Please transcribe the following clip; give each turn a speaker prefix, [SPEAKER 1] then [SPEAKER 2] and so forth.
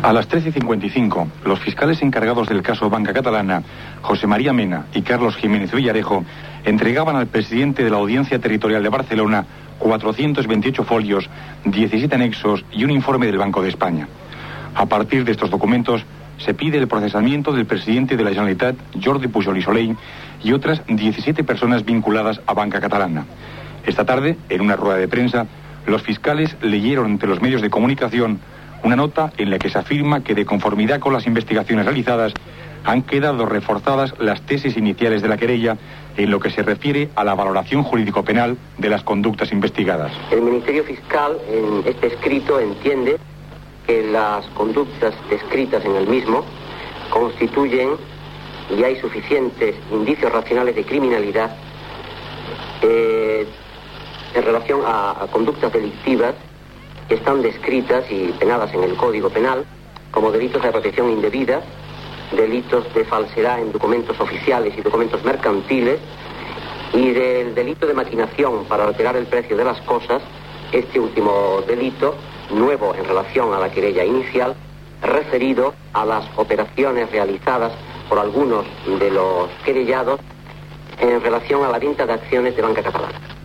[SPEAKER 1] A las 13:55, los fiscales encargados del caso Banca Catalana, José María Mena y Carlos Jiménez Villarejo, entregaban al presidente de la Audiencia Territorial de Barcelona 428 folios, 17 anexos y un informe del Banco de España. A partir de estos documentos, se pide el procesamiento del presidente de la Generalitat, Jordi Pujol i Soley, y otras 17 personas vinculadas a Banca Catalana. Esta tarde, en una rueda de prensa, los fiscales leyeron ante los medios de comunicación una nota en la que se afirma que, de conformidad con las investigaciones realizadas, han quedado reforzadas las tesis iniciales de la querella en lo que se refiere a la valoración jurídico-penal de las conductas investigadas.
[SPEAKER 2] El Ministerio Fiscal, en este escrito, entiende que las conductas descritas en el mismo constituyen, y hay suficientes indicios racionales de criminalidad en relación a conductas delictivas que están descritas y penadas en el Código Penal como delitos de protección indebida, delitos de falsedad en documentos oficiales y documentos mercantiles, y del delito de maquinación para alterar el precio de las cosas, este último delito, nuevo en relación a la querella inicial, referido a las operaciones realizadas por algunos de los querellados en relación a la venta de acciones de Banca Catalana.